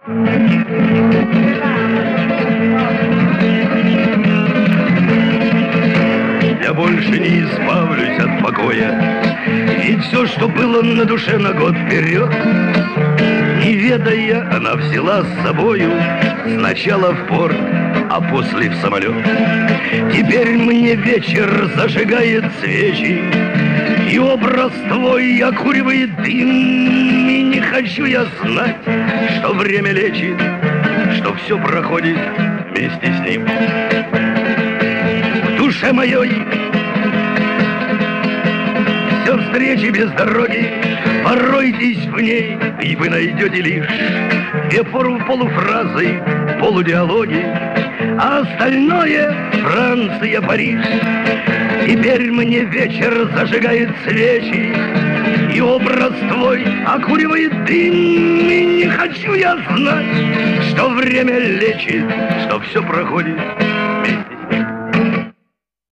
Я больше не избавлюсь от покоя, и все, что было на душе на год вперед, не ведая, она взяла с собою сначала в порт, а после в самолет. Теперь мне вечер зажигает свечи, и образ твой окуривает дым, и не хочу я знать, что время лечит, что все проходит вместе с ним. В душе моей все встречи без дороги, поройтесь в ней, и вы найдете лишь две полуфразы, полудиалоги, а остальное Франция, Париж. Теперь мне вечер зажигает свечи, и образ твой окуривает дым, и не хочу я знать, что время лечит, что все проходит